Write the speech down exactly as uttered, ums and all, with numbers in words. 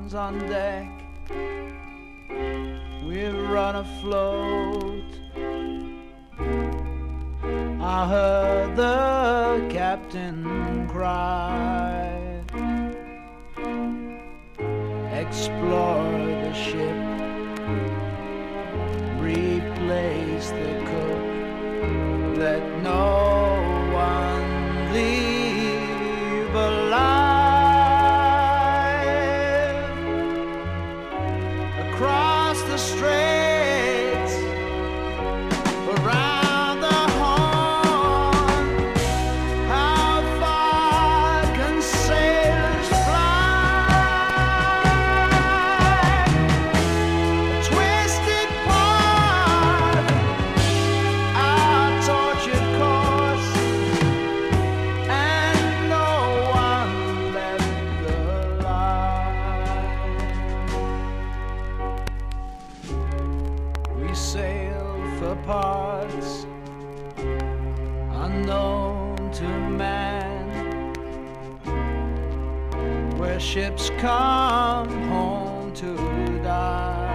songs on deck. We've run afloat. I heard the captain cry. Explore the ship, replace the cook, let no one leave alive. Across the straits, around the horn, how far can sailors fly? A twisted part, our tortured course, and no one left alive. We sail for parts unknown to man, where ships come home to die.